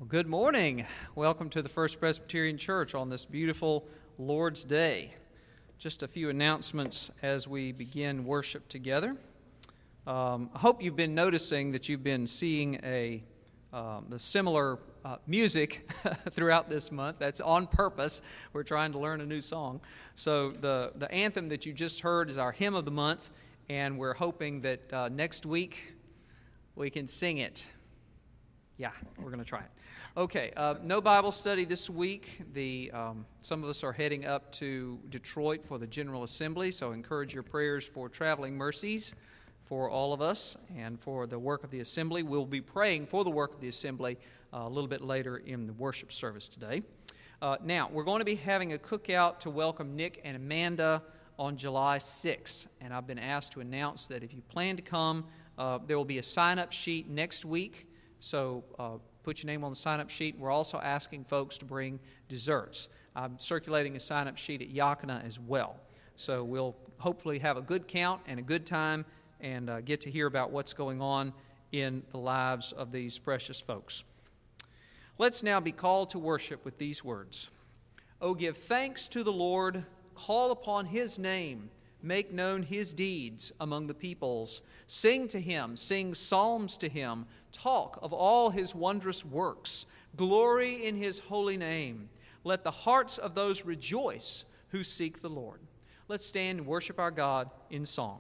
Well, good morning. Welcome to the First Presbyterian Church on this beautiful Lord's Day. Just a few announcements as we begin worship together. I hope you've been noticing that you've been seeing the similar music throughout this month. That's on purpose. We're trying to learn a new song. So the anthem that you just heard is our hymn of the month, and we're hoping that next week we can sing it. Yeah, we're going to try it. Okay, no Bible study this week. Some of us are heading up to Detroit for the General Assembly, so encourage your prayers for traveling mercies for all of us and for the work of the Assembly. We'll be praying for the work of the Assembly a little bit later in the worship service today. Now, we're going to be having a cookout to welcome Nick and Amanda on July 6th, and I've been asked to announce that if you plan to come, there will be a sign-up sheet next week. So put your name on the sign-up sheet. We're also asking folks to bring desserts. I'm circulating a sign-up sheet at Yakima as well. So we'll hopefully have a good count and a good time and get to hear about what's going on in the lives of these precious folks. Let's now be called to worship with these words. Oh, give thanks to the Lord, call upon His name, make known His deeds among the peoples. Sing to Him, sing psalms to Him, talk of all His wondrous works. Glory in His holy name. Let the hearts of those rejoice who seek the Lord. Let's stand and worship our God in song.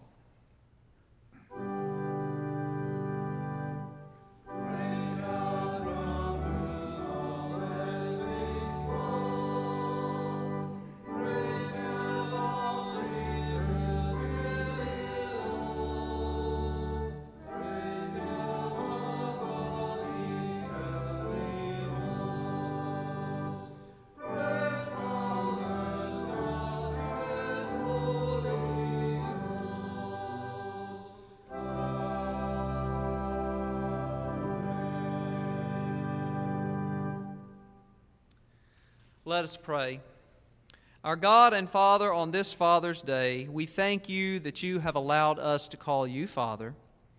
Let us pray. Our God and Father, on this Father's Day, we thank You that You have allowed us to call You Father.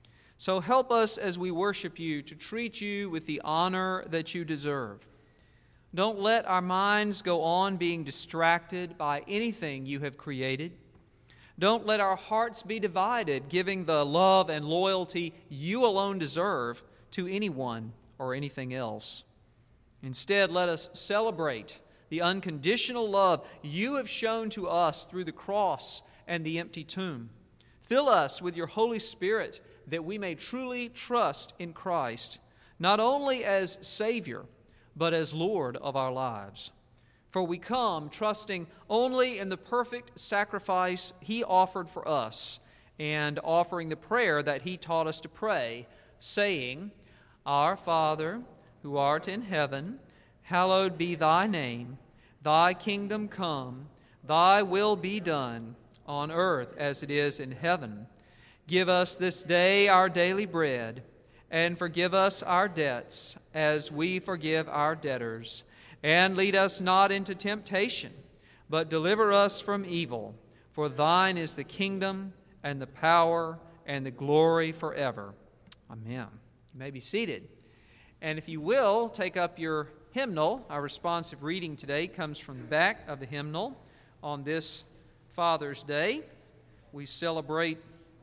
So help us as we worship You to treat You with the honor that You deserve. Don't let our minds go on being distracted by anything You have created. Don't let our hearts be divided, giving the love and loyalty You alone deserve to anyone or anything else. Instead, let us celebrate the unconditional love You have shown to us through the cross and the empty tomb. Fill us with Your Holy Spirit that we may truly trust in Christ, not only as Savior, but as Lord of our lives. For we come trusting only in the perfect sacrifice He offered for us and offering the prayer that He taught us to pray, saying, Our Father, who art in heaven, hallowed be Thy name. Thy kingdom come, Thy will be done, on earth as it is in heaven. Give us this day our daily bread, and forgive us our debts as we forgive our debtors. And lead us not into temptation, but deliver us from evil. For Thine is the kingdom, and the power, and the glory forever. Amen. You may be seated. And if you will, take up your hymnal. Our responsive reading today comes from the back of the hymnal. On this Father's Day, we celebrate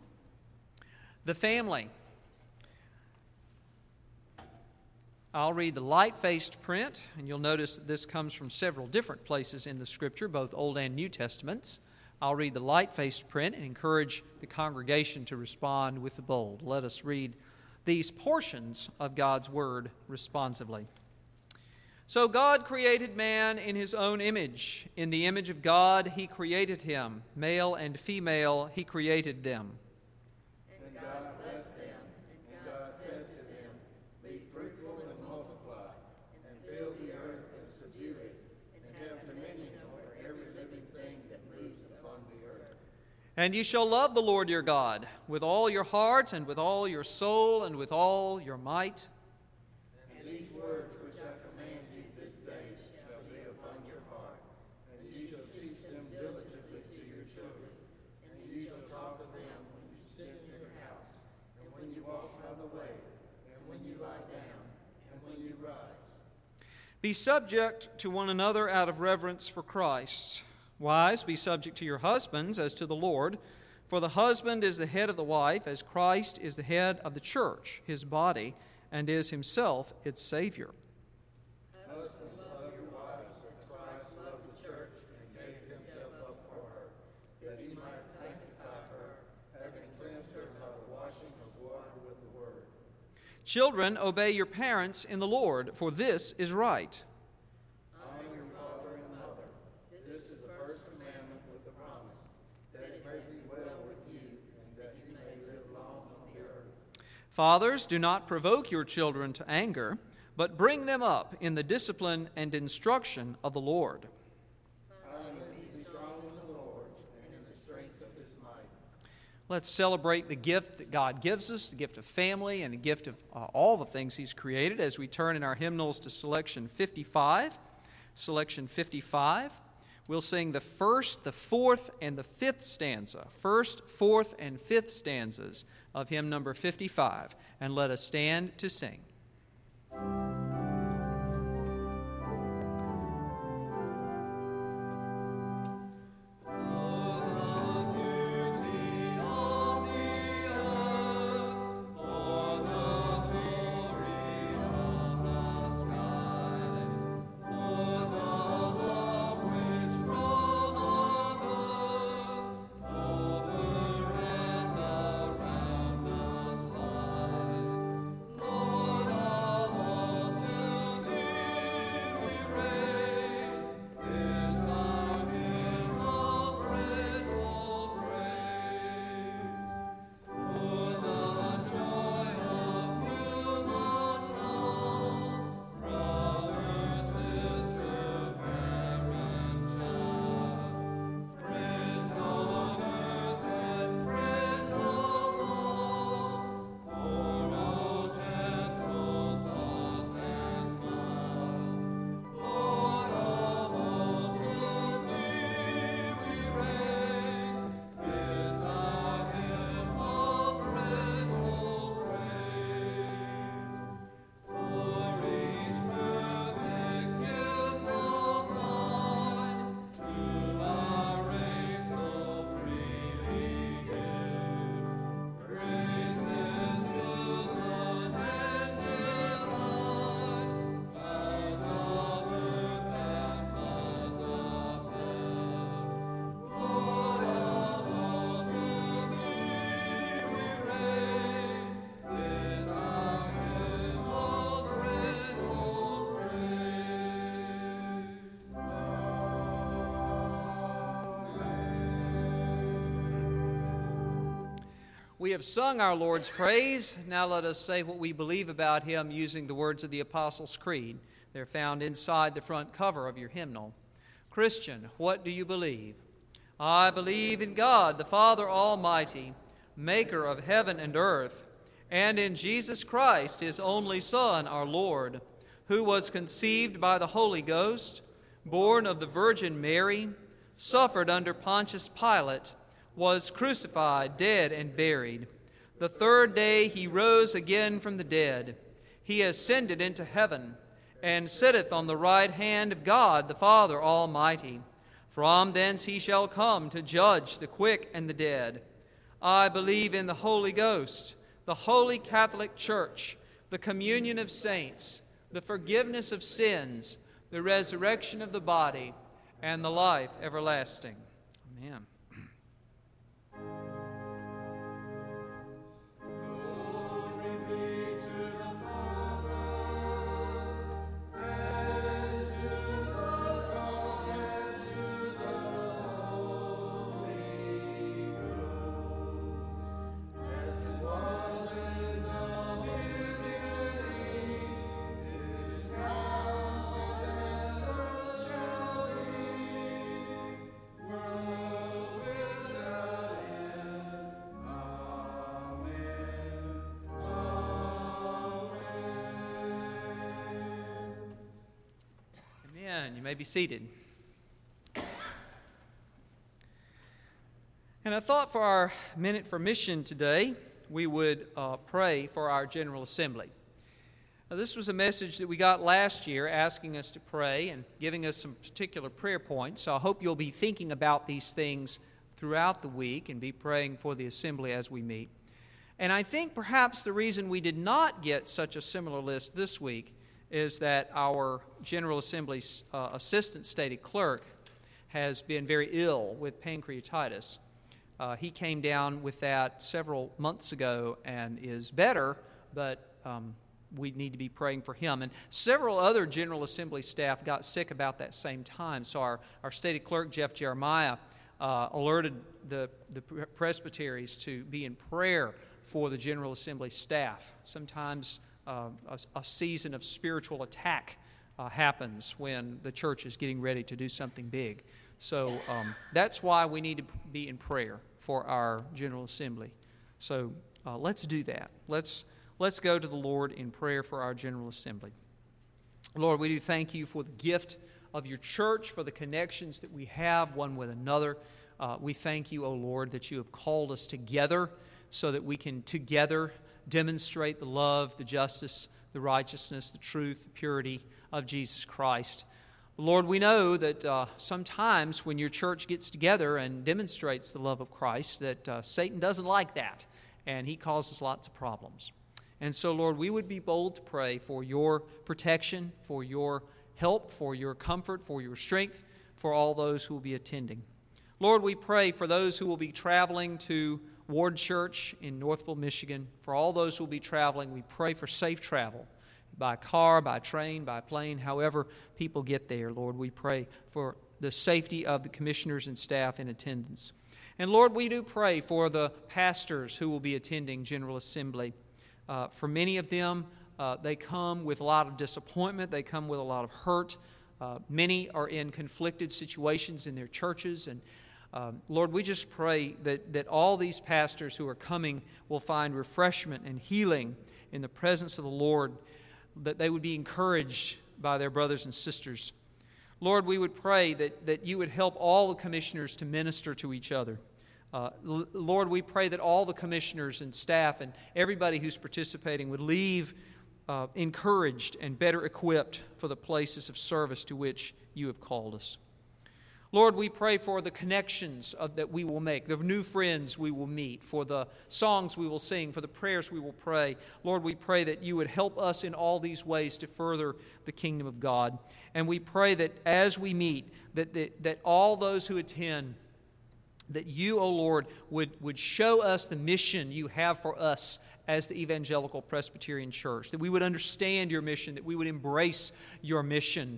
the family. I'll read the light-faced print, and you'll notice that this comes from several different places in the Scripture, both Old and New Testaments. I'll read the light-faced print and encourage the congregation to respond with the bold. Let us read these portions of God's Word responsively. So God created man in His own image. In the image of God He created him. Male and female He created them. And God blessed them, and God said to them, Be fruitful and multiply, and fill the earth and subdue it, and have dominion over every living thing that moves upon the earth. And you shall love the Lord your God with all your heart and with all your soul and with all your might. And these words which I command you this day shall be upon your heart, and you shall teach them diligently to your children, and you shall talk of them when you sit in your house, and when you walk by the way, and when you lie down, and when you rise. Be subject to one another out of reverence for Christ. Wives, be subject to your husbands as to the Lord. For the husband is the head of the wife, as Christ is the head of the church, his body, and is himself its Savior. Husbands, love your wives as Christ loved the church and gave himself up for her, that he might sanctify her, having cleansed her by the washing of water with the word. Children, obey your parents in the Lord, for this is right. Honor your father and mother. This is the first commandment with the promise, that it may be well with you, and that you may live long on the earth. Fathers, do not provoke your children to anger, but bring them up in the discipline and instruction of the Lord. Finally, be strong in the Lord and in the strength of his might. Let's celebrate the gift that God gives us, the gift of family, and the gift of all the things he's created as we turn in our hymnals to selection 55. Selection 55. We'll sing the first, the fourth, and the fifth stanza. First, fourth, and fifth stanzas of hymn number 55. And let us stand to sing. We have sung our Lord's praise. Now let us say what we believe about him using the words of the Apostles' Creed. They're found inside the front cover of your hymnal. Christian, what do you believe? I believe in God, the Father Almighty, maker of heaven and earth, and in Jesus Christ, his only Son, our Lord, who was conceived by the Holy Ghost, born of the Virgin Mary, suffered under Pontius Pilate, was crucified, dead, and buried. The third day he rose again from the dead. He ascended into heaven, and sitteth on the right hand of God the Father Almighty. From thence he shall come to judge the quick and the dead. I believe in the Holy Ghost, the Holy Catholic Church, the communion of saints, the forgiveness of sins, the resurrection of the body, and the life everlasting. Amen. You may be seated. And I thought for our Minute for Mission today, we would pray for our General Assembly. Now, this was a message that we got last year asking us to pray and giving us some particular prayer points. So I hope you'll be thinking about these things throughout the week and be praying for the assembly as we meet. And I think perhaps the reason we did not get such a similar list this week is that our General Assembly's assistant stated clerk has been very ill with pancreatitis. He came down with that several months ago and is better, but we need to be praying for him. And several other General Assembly staff got sick about that same time. So our stated clerk, Jeff Jeremiah, alerted the presbyteries to be in prayer for the General Assembly staff. Sometimes a season of spiritual attack happens when the church is getting ready to do something big. So that's why we need to be in prayer for our General Assembly. So let's do that. Let's go to the Lord in prayer for our General Assembly. Lord, we do thank you for the gift of your church, for the connections that we have one with another. We thank you, O Lord, that you have called us together so that we can together demonstrate the love, the justice, the righteousness, the truth, the purity of Jesus Christ. Lord, we know that sometimes when your church gets together and demonstrates the love of Christ, that Satan doesn't like that, and he causes lots of problems. And so, Lord, we would be bold to pray for your protection, for your help, for your comfort, for your strength, for all those who will be attending. Lord, we pray for those who will be traveling to Ward Church in Northville, Michigan. For all those who will be traveling, we pray for safe travel by car, by train, by plane, however people get there. Lord, we pray for the safety of the commissioners and staff in attendance. And Lord, we do pray for the pastors who will be attending General Assembly. For many of them, they come with a lot of disappointment. They come with a lot of hurt. Many are in conflicted situations in their churches. And Lord, we just pray that all these pastors who are coming will find refreshment and healing in the presence of the Lord, that they would be encouraged by their brothers and sisters. Lord, we would pray that you would help all the commissioners to minister to each other. Lord, we pray that all the commissioners and staff and everybody who's participating would leave encouraged and better equipped for the places of service to which you have called us. Lord, we pray for the connections that we will make, the new friends we will meet, for the songs we will sing, for the prayers we will pray. Lord, we pray that you would help us in all these ways to further the kingdom of God. And we pray that as we meet, that all those who attend, that you, O Lord, would show us the mission you have for us as the Evangelical Presbyterian Church, that we would understand your mission, that we would embrace your mission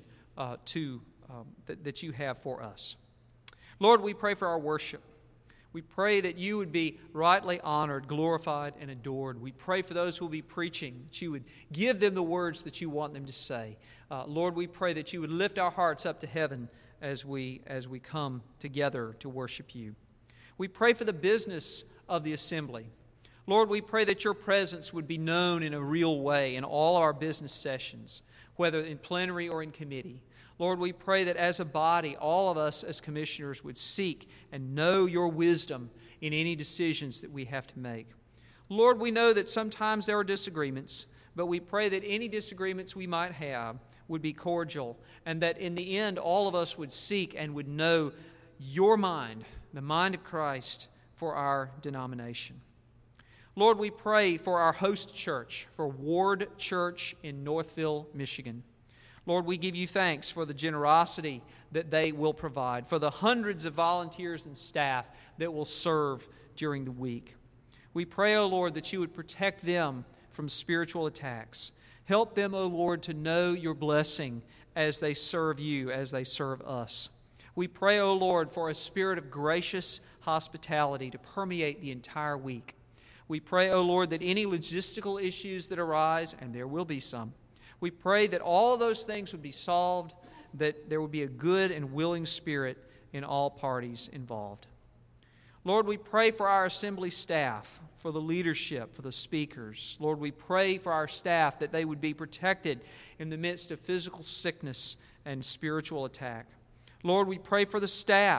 that you have for us. Lord, we pray for our worship. We pray that you would be rightly honored, glorified, and adored. We pray for those who will be preaching, that you would give them the words that you want them to say. Lord, we pray that you would lift our hearts up to heaven as we come together to worship you. We pray for the business of the assembly. Lord, we pray that your presence would be known in a real way in all our business sessions, whether in plenary or in committee. Lord, we pray that as a body, all of us as commissioners would seek and know your wisdom in any decisions that we have to make. Lord, we know that sometimes there are disagreements, but we pray that any disagreements we might have would be cordial, and that in the end all of us would seek and would know your mind, the mind of Christ, for our denomination. Lord, we pray for our host church, for Ward Church in Northville, Michigan. Lord, we give you thanks for the generosity that they will provide, for the hundreds of volunteers and staff that will serve during the week. We pray, O Lord, that you would protect them from spiritual attacks. Help them, O Lord, to know your blessing as they serve you, as they serve us. We pray, O Lord, for a spirit of gracious hospitality to permeate the entire week. We pray, O Lord, that any logistical issues that arise, and there will be some, we pray that all those things would be solved, that there would be a good and willing spirit in all parties involved. Lord, we pray for our assembly staff, for the leadership, for the speakers. Lord, we pray for our staff that they would be protected in the midst of physical sickness and spiritual attack. Lord, we pray for the staff,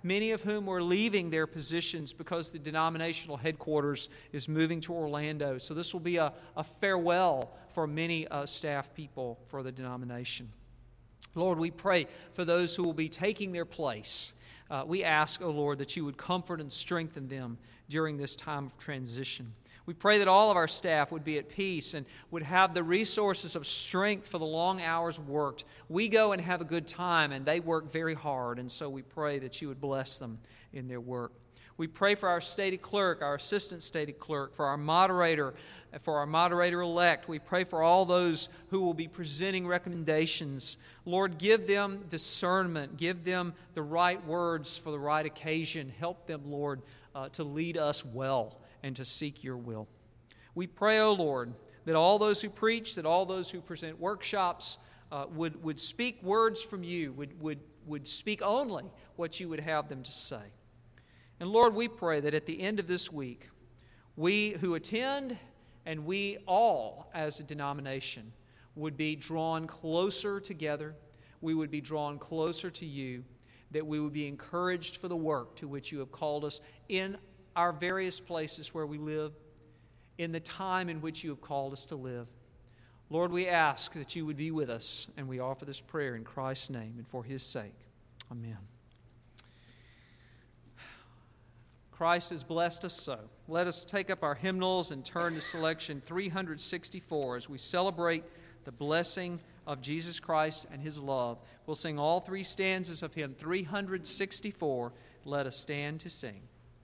many of whom were leaving their positions because the denominational headquarters is moving to Orlando. So this will be a farewell for many staff people for the denomination. Lord, we pray for those who will be taking their place. We ask, O Lord, that you would comfort and strengthen them during this time of transition. We pray that all of our staff would be at peace and would have the resources of strength for the long hours worked. We go and have a good time, and they work very hard, and so we pray that you would bless them in their work. We pray for our stated clerk, our assistant stated clerk, for our moderator-elect. We pray for all those who will be presenting recommendations. Lord, give them discernment. Give them the right words for the right occasion. Help them, Lord, to lead us well and to seek your will. We pray, O Lord, that all those who preach, that all those who present workshops would speak words from you, would speak only what you would have them to say. And Lord, we pray that at the end of this week, we who attend and we all as a denomination would be drawn closer together. We would be drawn closer to you, that we would be encouraged for the work to which you have called us in our various places where we live, in the time in which you have called us to live. Lord, we ask that you would be with us, and we offer this prayer in Christ's name and for his sake. Amen. Christ has blessed us so. Let us take up our hymnals and turn to selection 364 as we celebrate the blessing of Jesus Christ and his love. We'll sing all three stanzas of hymn 364. Let us stand to sing.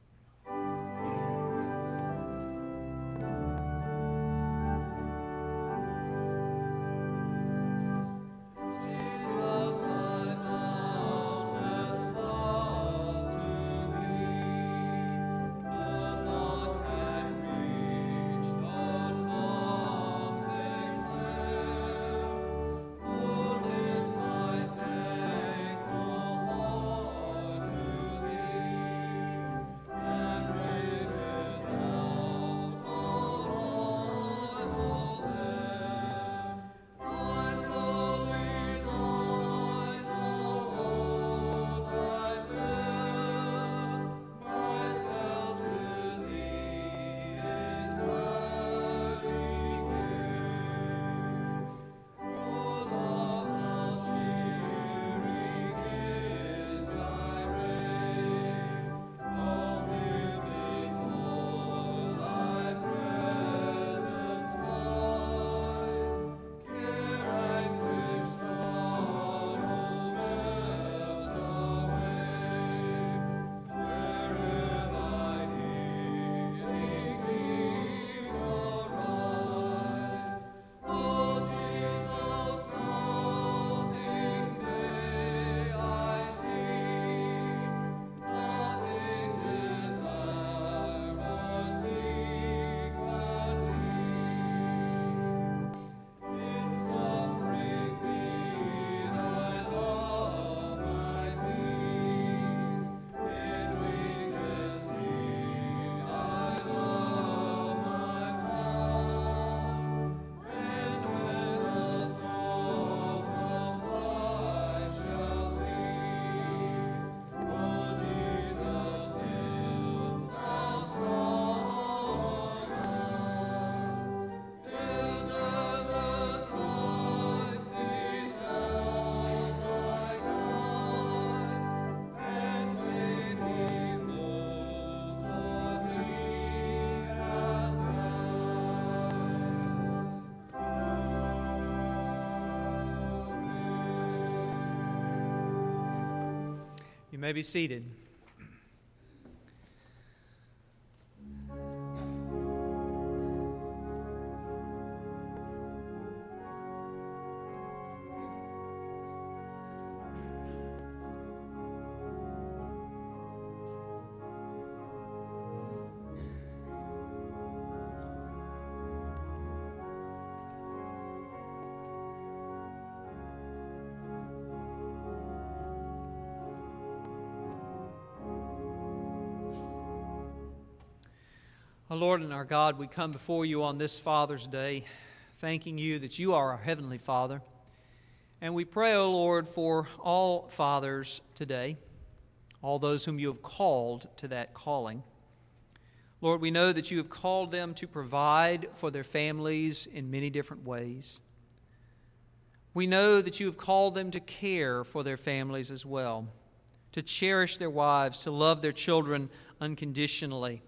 You may be seated. Our Lord and our God, we come before you on this Father's Day, thanking you that you are our Heavenly Father. And we pray, O Lord, for all fathers today, all those whom you have called to that calling. Lord, we know that you have called them to provide for their families in many different ways. We know that you have called them to care for their families as well, to cherish their wives, to love their children unconditionally.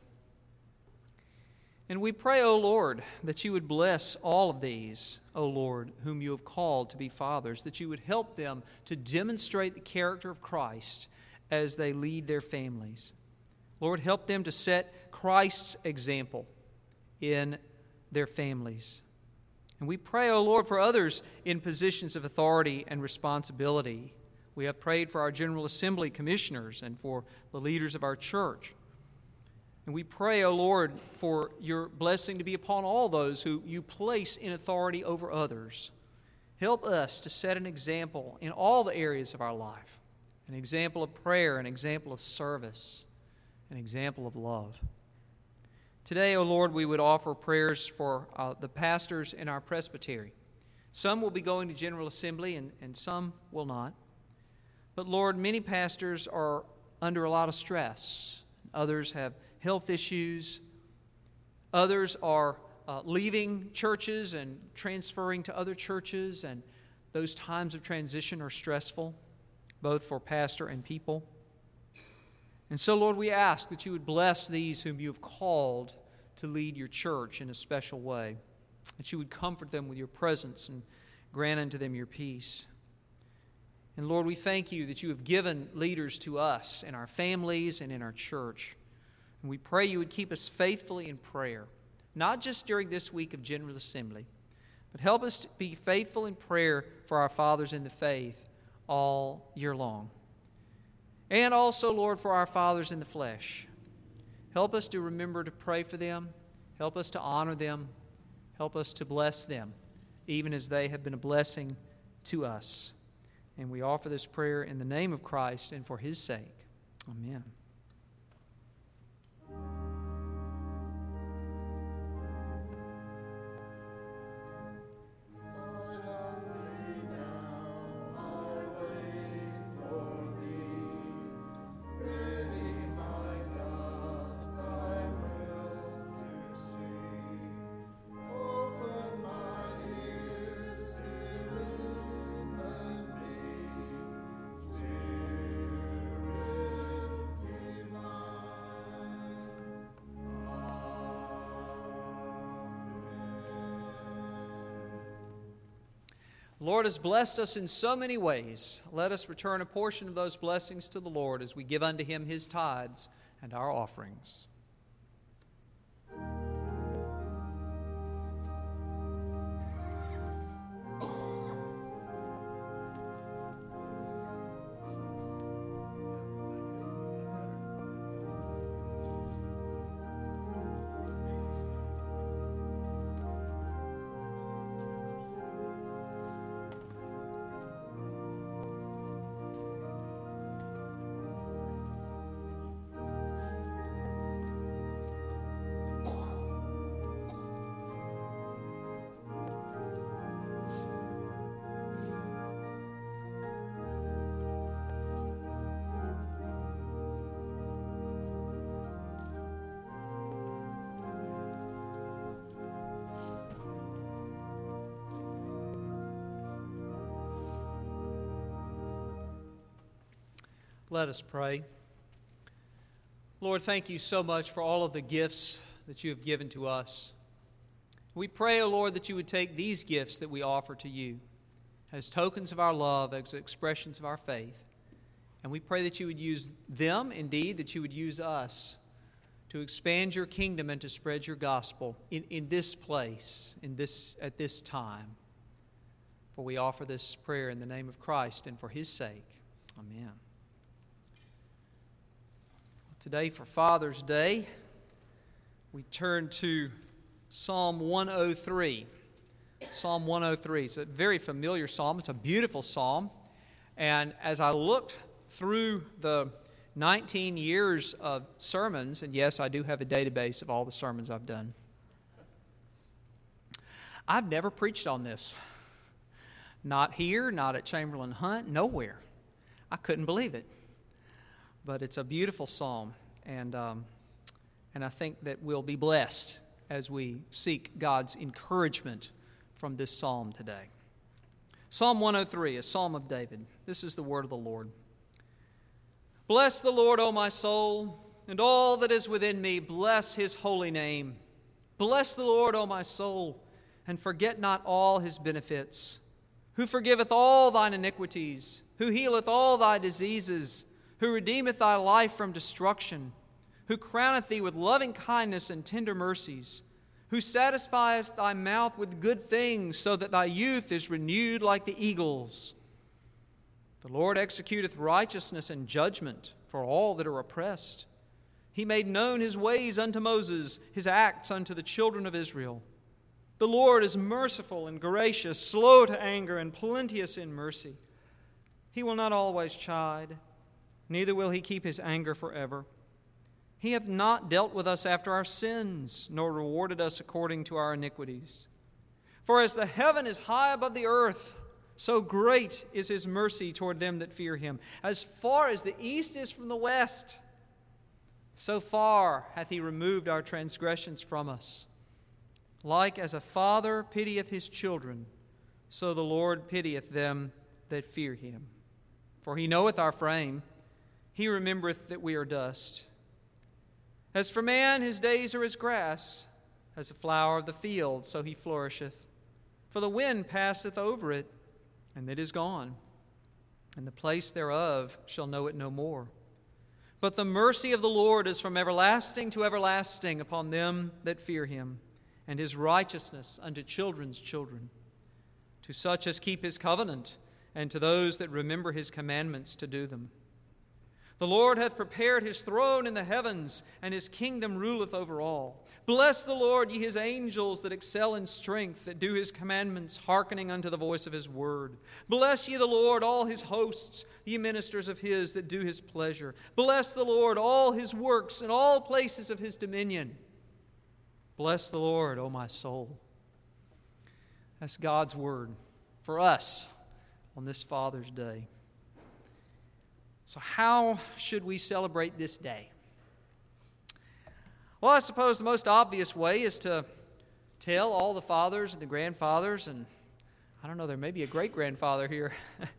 And we pray, O Lord, that you would bless all of these, O Lord, whom you have called to be fathers, that you would help them to demonstrate the character of Christ as they lead their families. Lord, help them to set Christ's example in their families. And we pray, O Lord, for others in positions of authority and responsibility. We have prayed for our General Assembly commissioners and for the leaders of our church. And we pray, O Lord, for your blessing to be upon all those who you place in authority over others. Help us to set an example in all the areas of our life, an example of prayer, an example of service, an example of love. Today, O Lord, we would offer prayers for the pastors in our presbytery. Some will be going to General Assembly and some will not. But Lord, many pastors are under a lot of stress. Others have health issues. Others are leaving churches and transferring to other churches, and those times of transition are stressful, both for pastor and people. And so, Lord, we ask that you would bless these whom you have called to lead your church in a special way, that you would comfort them with your presence and grant unto them your peace. And Lord, we thank you that you have given leaders to us in our families and in our church. And we pray you would keep us faithfully in prayer, not just during this week of General Assembly, but help us to be faithful in prayer for our fathers in the faith all year long. And also, Lord, for our fathers in the flesh. Help us to remember to pray for them. Help us to honor them. Help us to bless them, even as they have been a blessing to us. And we offer this prayer in the name of Christ and for his sake. Amen. The Lord has blessed us in so many ways. Let us return a portion of those blessings to the Lord as we give unto him his tithes and our offerings. Let us pray. Lord, thank you so much for all of the gifts that you have given to us. We pray, O Lord, that you would take these gifts that we offer to you as tokens of our love, as expressions of our faith. And we pray that you would use them, indeed, that you would use us to expand your kingdom and to spread your gospel in this place, at this time. For we offer this prayer in the name of Christ and for his sake. Amen. Today, for Father's Day, we turn to Psalm 103. Psalm 103. It's a very familiar psalm. It's a beautiful psalm. And as I looked through the 19 years of sermons, and yes, I do have a database of all the sermons I've done, I've never preached on this. Not here, not at Chamberlain Hunt, nowhere. I couldn't believe it. But it's a beautiful psalm, and I think that we'll be blessed as we seek God's encouragement from this psalm today. Psalm 103, a psalm of David. This is the word of the Lord. Bless the Lord, O my soul, and all that is within me, bless his holy name. Bless the Lord, O my soul, and forget not all his benefits, who forgiveth all thine iniquities, who healeth all thy diseases, who redeemeth thy life from destruction, who crowneth thee with loving kindness and tender mercies, who satisfieth thy mouth with good things, so that thy youth is renewed like the eagles. The Lord executeth righteousness and judgment for all that are oppressed. He made known his ways unto Moses, his acts unto the children of Israel. The Lord is merciful and gracious, slow to anger, and plenteous in mercy. He will not always chide, neither will he keep his anger forever. He hath not dealt with us after our sins, nor rewarded us according to our iniquities. For as the heaven is high above the earth, so great is his mercy toward them that fear him. As far as the east is from the west, so far hath he removed our transgressions from us. Like as a father pitieth his children, so the Lord pitieth them that fear him. For he knoweth our frame, he remembereth that we are dust. As for man, his days are as grass, as a flower of the field, so he flourisheth. For the wind passeth over it, and it is gone, and the place thereof shall know it no more. But the mercy of the Lord is from everlasting to everlasting upon them that fear him, and his righteousness unto children's children, to such as keep his covenant, and to those that remember his commandments to do them. The Lord hath prepared his throne in the heavens, and his kingdom ruleth over all. Bless the Lord, ye his angels that excel in strength, that do his commandments, hearkening unto the voice of his word. Bless ye the Lord, all his hosts, ye ministers of his that do his pleasure. Bless the Lord, all his works, and all places of his dominion. Bless the Lord, O my soul. That's God's word for us on this Father's Day. So how should we celebrate this day? Well, I suppose the most obvious way is to tell all the fathers and the grandfathers, and I don't know, there may be a great-grandfather here,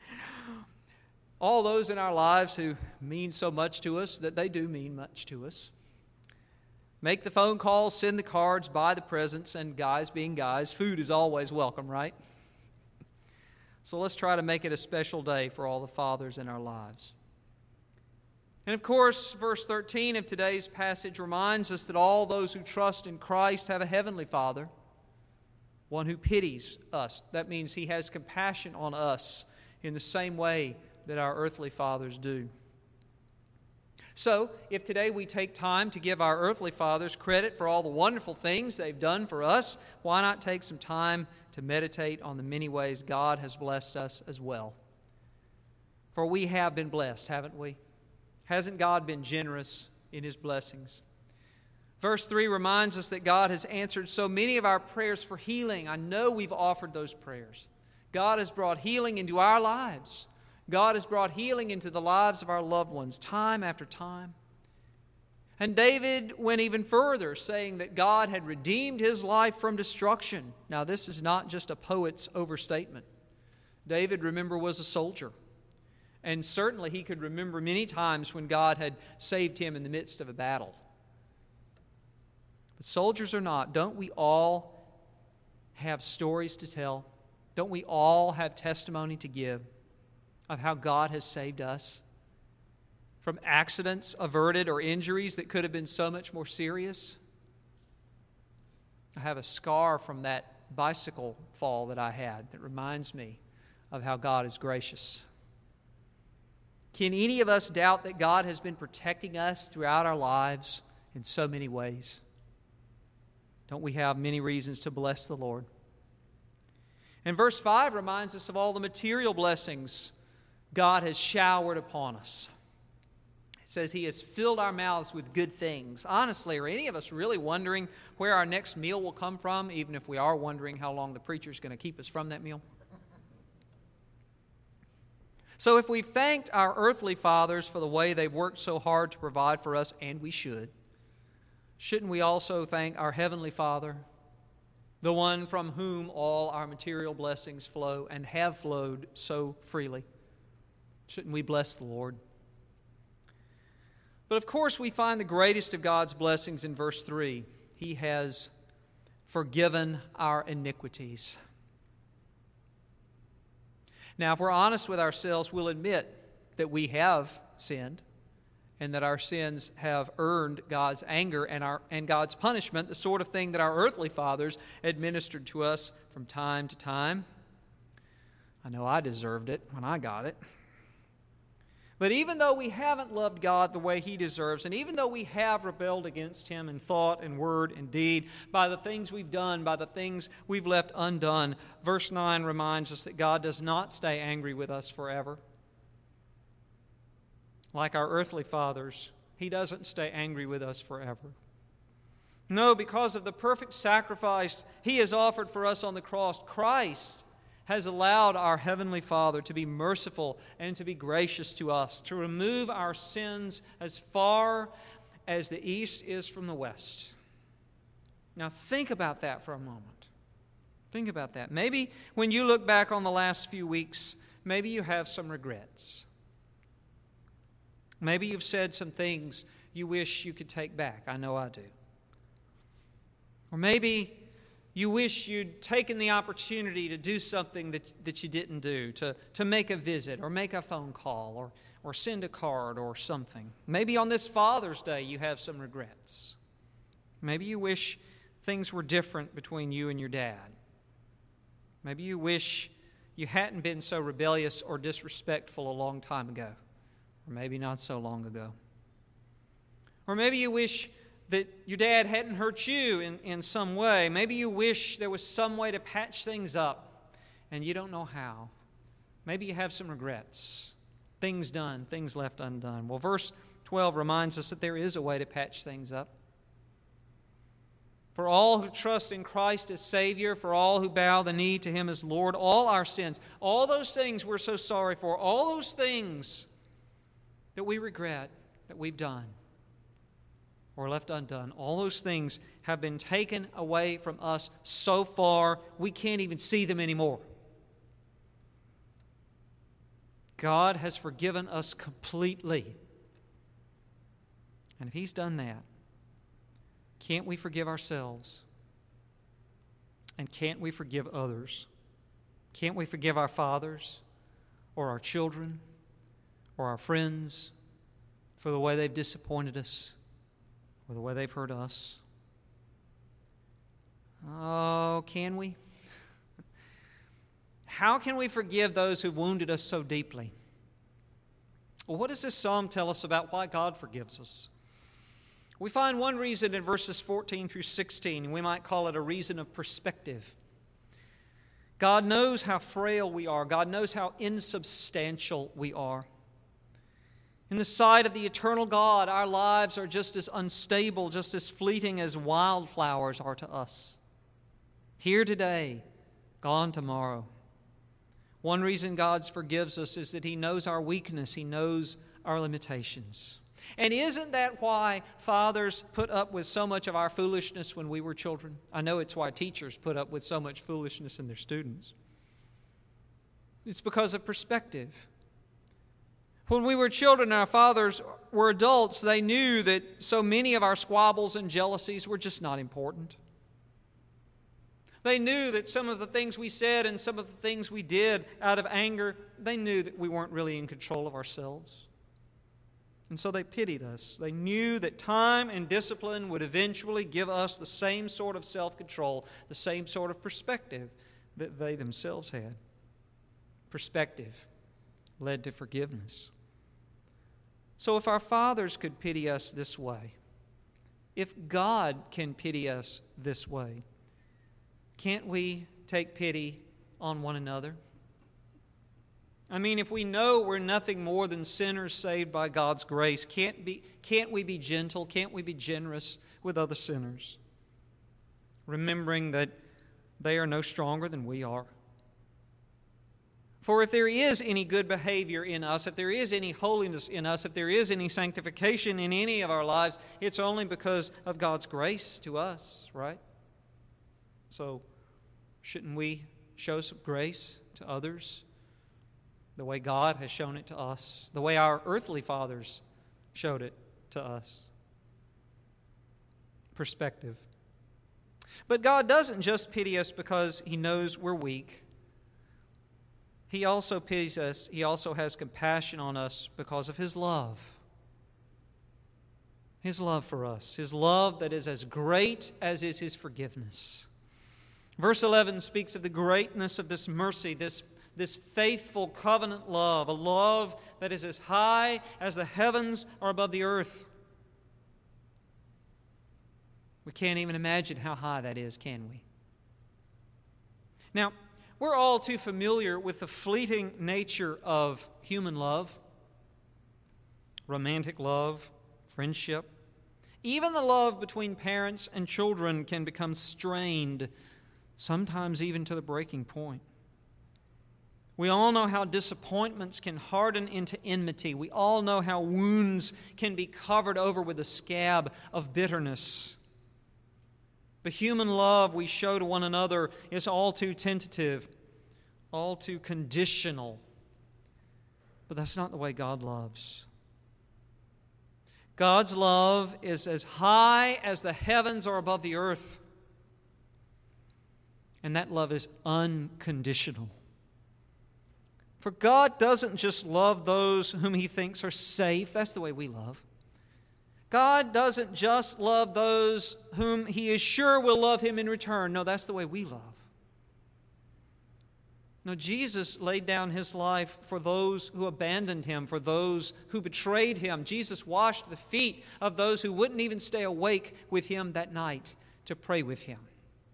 all those in our lives who mean so much to us, that they do mean much to us. Make the phone calls, send the cards, buy the presents, and guys being guys, food is always welcome, right? So let's try to make it a special day for all the fathers in our lives. And of course, verse 13 of today's passage reminds us that all those who trust in Christ have a heavenly Father, one who pities us. That means he has compassion on us in the same way that our earthly fathers do. So, if today we take time to give our earthly fathers credit for all the wonderful things they've done for us, why not take some time to meditate on the many ways God has blessed us as well? For we have been blessed, haven't we? Hasn't God been generous in his blessings? Verse 3 reminds us that God has answered so many of our prayers for healing. I know we've offered those prayers. God has brought healing into our lives. God has brought healing into the lives of our loved ones time after time. And David went even further, saying that God had redeemed his life from destruction. Now, this is not just a poet's overstatement. David, remember, was a soldier. And certainly he could remember many times when God had saved him in the midst of a battle. But soldiers or not, don't we all have stories to tell? Don't we all have testimony to give of how God has saved us from accidents averted or injuries that could have been so much more serious? I have a scar from that bicycle fall that I had that reminds me of how God is gracious. Can any of us doubt that God has been protecting us throughout our lives in so many ways? Don't we have many reasons to bless the Lord? And verse 5 reminds us of all the material blessings God has showered upon us. It says he has filled our mouths with good things. Honestly, are any of us really wondering where our next meal will come from, even if we are wondering how long the preacher's going to keep us from that meal? So if we've thanked our earthly fathers for the way they've worked so hard to provide for us, and we should, shouldn't we also thank our Heavenly Father, the one from whom all our material blessings flow and have flowed so freely? Shouldn't we bless the Lord? But of course, we find the greatest of God's blessings in verse 3. He has forgiven our iniquities. Now, if we're honest with ourselves, we'll admit that we have sinned and that our sins have earned God's anger and God's punishment, the sort of thing that our earthly fathers administered to us from time to time. I know I deserved it when I got it. But even though we haven't loved God the way He deserves, and even though we have rebelled against Him in thought and word and deed, by the things we've done, by the things we've left undone, verse 9 reminds us that God does not stay angry with us forever. Like our earthly fathers, He doesn't stay angry with us forever. No, because of the perfect sacrifice He has offered for us on the cross, Christ has allowed our Heavenly Father to be merciful and to be gracious to us, to remove our sins as far as the east is from the west. Now think about that for a moment. Think about that. Maybe when you look back on the last few weeks, maybe you have some regrets. Maybe you've said some things you wish you could take back. I know I do. Or maybe you wish you'd taken the opportunity to do something that you didn't do, to make a visit or make a phone call or send a card or something. Maybe on this Father's Day you have some regrets. Maybe you wish things were different between you and your dad. Maybe you wish you hadn't been so rebellious or disrespectful a long time ago, or maybe not so long ago. Or maybe you wish that your dad hadn't hurt you in some way. Maybe you wish there was some way to patch things up, and you don't know how. Maybe you have some regrets. Things done, things left undone. Well, verse 12 reminds us that there is a way to patch things up. For all who trust in Christ as Savior, for all who bow the knee to Him as Lord, all our sins, all those things we're so sorry for, all those things that we regret that we've done or left undone, all those things have been taken away from us so far we can't even see them anymore. God has forgiven us completely. And if He's done that, can't we forgive ourselves? And can't we forgive others? Can't we forgive our fathers or our children or our friends for the way they've disappointed us or the way they've hurt us? Oh, can we? How can we forgive those who've wounded us so deeply? Well, what does this psalm tell us about why God forgives us? We find one reason in verses 14 through 16, and we might call it a reason of perspective. God knows how frail we are. God knows how insubstantial we are. In the sight of the eternal God, our lives are just as unstable, just as fleeting as wildflowers are to us. Here today, gone tomorrow. One reason God forgives us is that He knows our weakness. He knows our limitations. And isn't that why fathers put up with so much of our foolishness when we were children? I know it's why teachers put up with so much foolishness in their students. It's because of perspective. When we were children and our fathers were adults, they knew that so many of our squabbles and jealousies were just not important. They knew that some of the things we said and some of the things we did out of anger, they knew that we weren't really in control of ourselves. And so they pitied us. They knew that time and discipline would eventually give us the same sort of self-control, the same sort of perspective that they themselves had. Perspective led to forgiveness. So if our fathers could pity us this way, if God can pity us this way, can't we take pity on one another? I mean, if we know we're nothing more than sinners saved by God's grace, can't we be gentle? Can't we be generous with other sinners? Remembering that they are no stronger than we are. For if there is any good behavior in us, if there is any holiness in us, if there is any sanctification in any of our lives, it's only because of God's grace to us, right? So, shouldn't we show some grace to others the way God has shown it to us, the way our earthly fathers showed it to us? Perspective. But God doesn't just pity us because He knows we're weak. He also pities us. He also has compassion on us because of His love. His love for us. His love that is as great as is His forgiveness. Verse 11 speaks of the greatness of this mercy, this faithful covenant love, a love that is as high as the heavens are above the earth. We can't even imagine how high that is, can we? Now, we're all too familiar with the fleeting nature of human love, romantic love, friendship. Even the love between parents and children can become strained, sometimes even to the breaking point. We all know how disappointments can harden into enmity. We all know how wounds can be covered over with a scab of bitterness. The human love we show to one another is all too tentative, all too conditional. But that's not the way God loves. God's love is as high as the heavens are above the earth. And that love is unconditional. For God doesn't just love those whom He thinks are safe. That's the way we love. God doesn't just love those whom He is sure will love Him in return. No, that's the way we love. No, Jesus laid down His life for those who abandoned Him, for those who betrayed Him. Jesus washed the feet of those who wouldn't even stay awake with Him that night to pray with Him.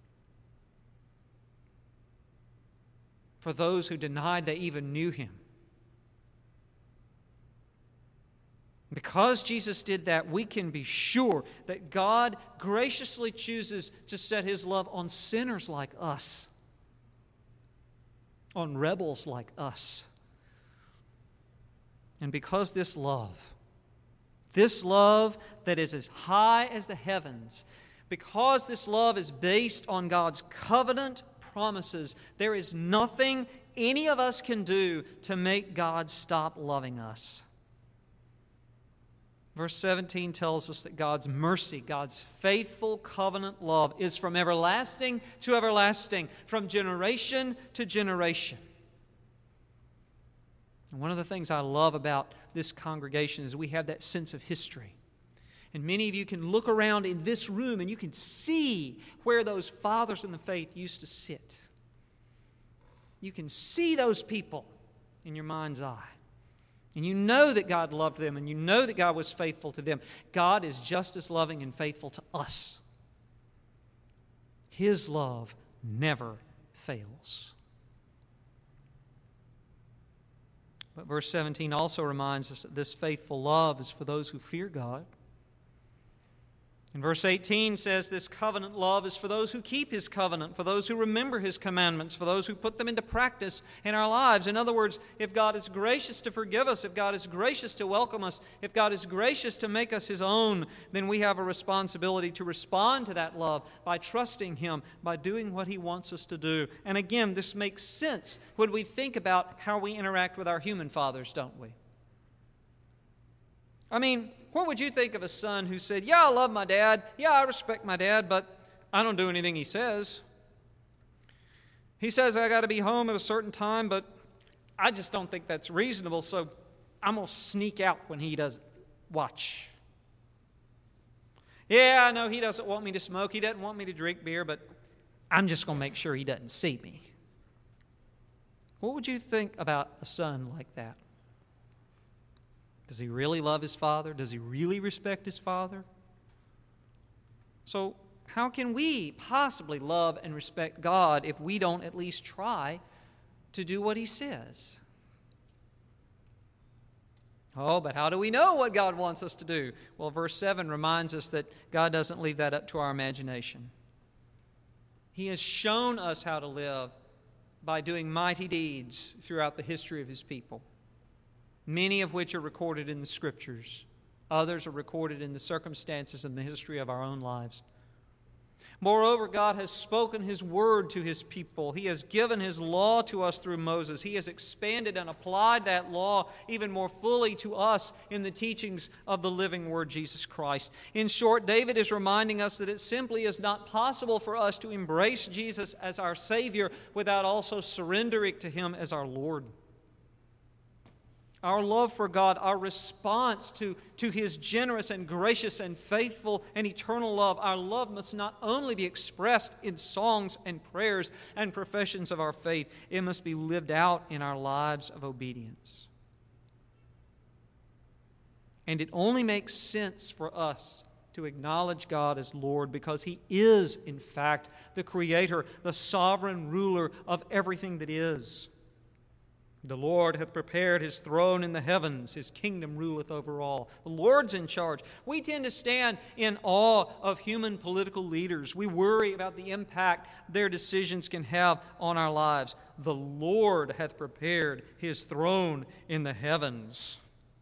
For those who denied they even knew Him. Because Jesus did that, we can be sure that God graciously chooses to set His love on sinners like us, on rebels like us. And because this love that is as high as the heavens, because this love is based on God's covenant promises, there is nothing any of us can do to make God stop loving us. Verse 17 tells us that God's mercy, God's faithful covenant love is from everlasting to everlasting, from generation to generation. And one of the things I love about this congregation is we have that sense of history. And many of you can look around in this room and you can see where those fathers in the faith used to sit. You can see those people in your mind's eye. And you know that God loved them, and you know that God was faithful to them. God is just as loving and faithful to us. His love never fails. But verse 17 also reminds us that this faithful love is for those who fear God. And verse 18 says this covenant love is for those who keep His covenant, for those who remember His commandments, for those who put them into practice in our lives. In other words, if God is gracious to forgive us, if God is gracious to welcome us, if God is gracious to make us His own, then we have a responsibility to respond to that love by trusting Him, by doing what He wants us to do. And again, this makes sense when we think about how we interact with our human fathers, don't we? I mean, what would you think of a son who said, yeah, I love my dad, yeah, I respect my dad, but I don't do anything he says. He says I got to be home at a certain time, but I just don't think that's reasonable, so I'm going to sneak out when he doesn't watch. Yeah, I know he doesn't want me to smoke, he doesn't want me to drink beer, but I'm just going to make sure he doesn't see me. What would you think about a son like that? Does he really love his father? Does he really respect his father? So how can we possibly love and respect God if we don't at least try to do what He says? Oh, but how do we know what God wants us to do? Well, verse 7 reminds us that God doesn't leave that up to our imagination. He has shown us how to live by doing mighty deeds throughout the history of His people, many of which are recorded in the Scriptures. Others are recorded in the circumstances and the history of our own lives. Moreover, God has spoken His word to His people. He has given His law to us through Moses. He has expanded and applied that law even more fully to us in the teachings of the living Word, Jesus Christ. In short, David is reminding us that it simply is not possible for us to embrace Jesus as our Savior without also surrendering to Him as our Lord. Our love for God, our response to His generous and gracious and faithful and eternal love, our love must not only be expressed in songs and prayers and professions of our faith, it must be lived out in our lives of obedience. And it only makes sense for us to acknowledge God as Lord because He is, in fact, the Creator, the sovereign ruler of everything that is. The Lord hath prepared His throne in the heavens. His kingdom ruleth over all. The Lord's in charge. We tend to stand in awe of human political leaders. We worry about the impact their decisions can have on our lives. The Lord hath prepared His throne in the heavens.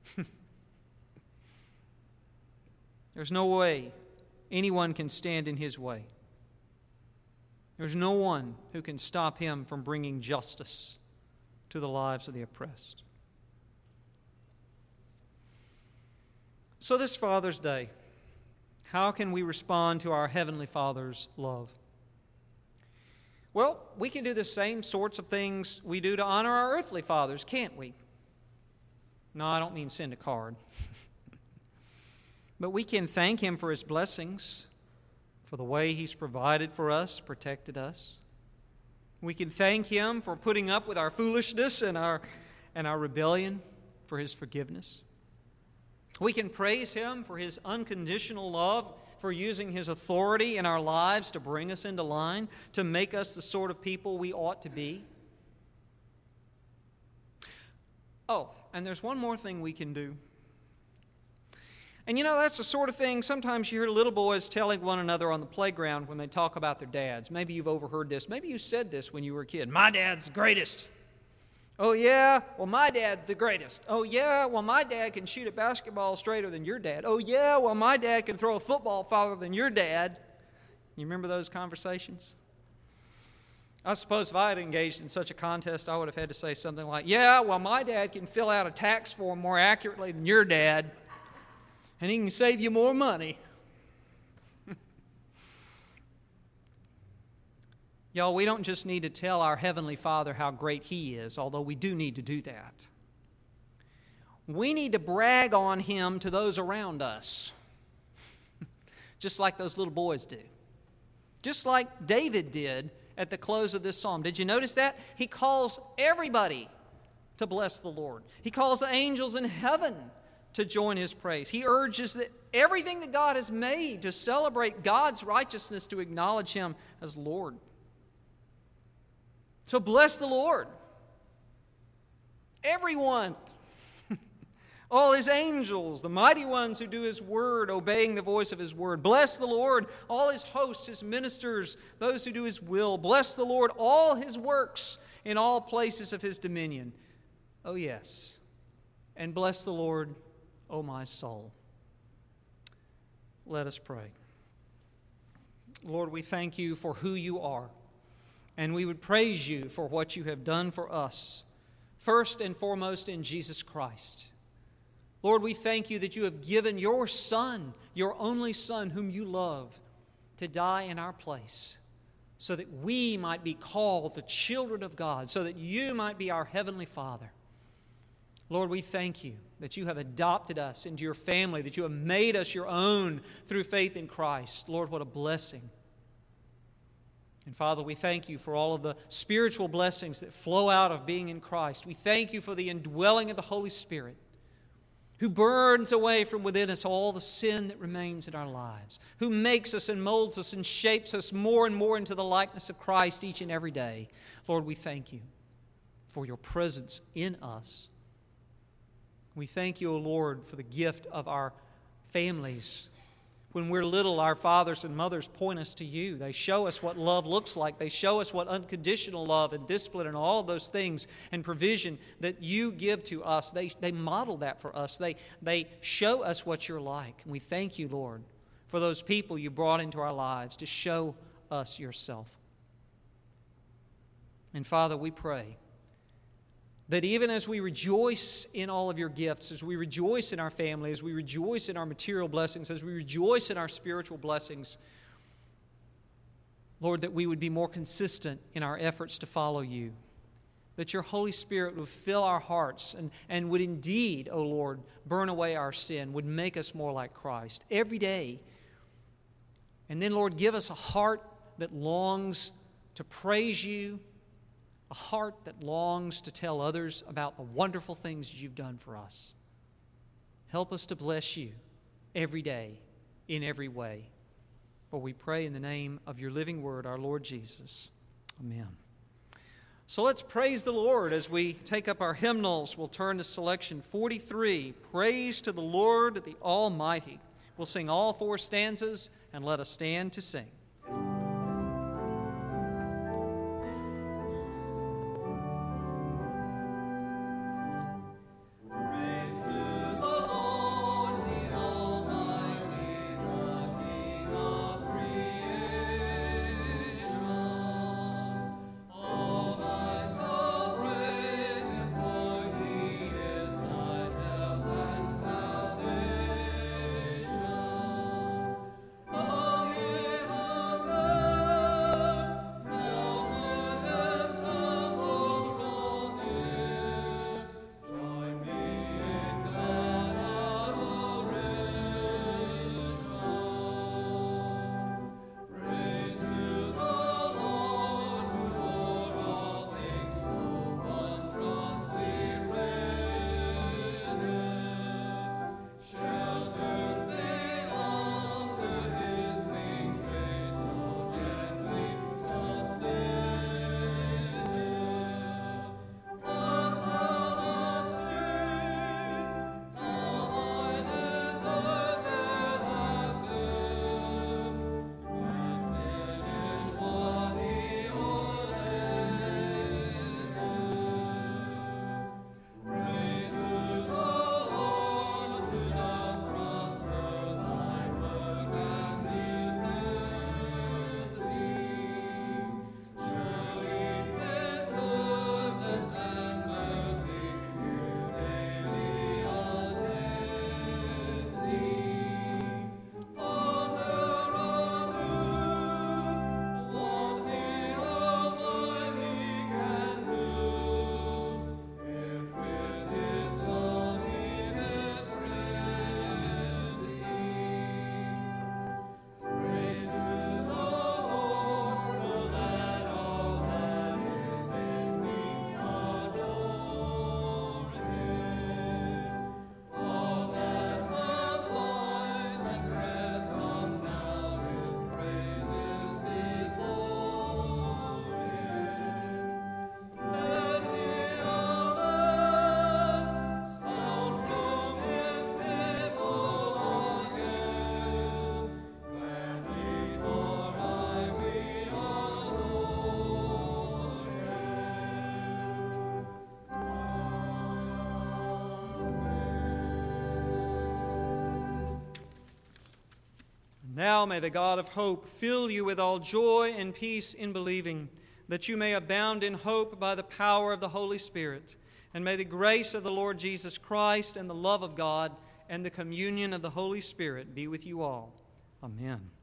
There's no way anyone can stand in His way. There's no one who can stop Him from bringing justice to the lives of the oppressed. So this Father's Day, how can we respond to our Heavenly Father's love? Well, we can do the same sorts of things we do to honor our earthly fathers, can't we? No, I don't mean send a card. But we can thank Him for His blessings, for the way He's provided for us, protected us. We can thank Him for putting up with our foolishness and our rebellion, for His forgiveness. We can praise Him for His unconditional love, for using His authority in our lives to bring us into line, to make us the sort of people we ought to be. Oh, and there's one more thing we can do. And that's the sort of thing sometimes you hear little boys telling one another on the playground when they talk about their dads. Maybe you've overheard this. Maybe you said this when you were a kid. My dad's the greatest. Oh, yeah? Well, my dad's the greatest. Oh, yeah? Well, my dad can shoot a basketball straighter than your dad. Oh, yeah? Well, my dad can throw a football farther than your dad. You remember those conversations? I suppose if I had engaged in such a contest, I would have had to say something like, yeah, well, my dad can fill out a tax form more accurately than your dad. And he can save you more money. Y'all, we don't just need to tell our Heavenly Father how great He is, although we do need to do that. We need to brag on Him to those around us, just like those little boys do. Just like David did at the close of this psalm. Did you notice that? He calls everybody to bless the Lord. He calls the angels in heaven to join His praise. He urges that everything that God has made to celebrate God's righteousness, to acknowledge Him as Lord. So bless the Lord. Everyone. All His angels, the mighty ones who do His word, obeying the voice of His word. Bless the Lord, all His hosts, His ministers, those who do His will. Bless the Lord, all His works in all places of His dominion. Oh yes. And bless the Lord, O my soul. Let us pray. Lord, we thank You for who You are, and we would praise You for what You have done for us, first and foremost in Jesus Christ. Lord, we thank You that You have given Your Son, Your only Son, whom You love, to die in our place, so that we might be called the children of God, so that You might be our Heavenly Father. Lord, we thank You that You have adopted us into Your family, that You have made us Your own through faith in Christ. Lord, what a blessing. And Father, we thank You for all of the spiritual blessings that flow out of being in Christ. We thank You for the indwelling of the Holy Spirit, who burns away from within us all the sin that remains in our lives, who makes us and molds us and shapes us more and more into the likeness of Christ each and every day. Lord, we thank You for Your presence in us. We thank You, O Lord, for the gift of our families, When we're little, our fathers and mothers point us to you. They show us what love looks like. They show us what unconditional love and discipline and all those things and provision that you give to us. They model that for us. They show us what you're like. And we thank you, Lord, for those people you brought into our lives to show us yourself. And Father, we pray that even as we rejoice in all of your gifts, as we rejoice in our family, as we rejoice in our material blessings, as we rejoice in our spiritual blessings, Lord, that we would be more consistent in our efforts to follow you. That your Holy Spirit would fill our hearts and would indeed, O Lord, burn away our sin, would make us more like Christ every day. And then, Lord, give us a heart that longs to praise you, a heart that longs to tell others about the wonderful things you've done for us. Help us to bless you every day, in every way. For we pray in the name of your living word, our Lord Jesus. Amen. So let's praise the Lord as we take up our hymnals. We'll turn to selection 43, Praise to the Lord the Almighty. We'll sing all 4 stanzas, and let us stand to sing. Now may the God of hope fill you with all joy and peace in believing, that you may abound in hope by the power of the Holy Spirit. And may the grace of the Lord Jesus Christ and the love of God and the communion of the Holy Spirit be with you all. Amen.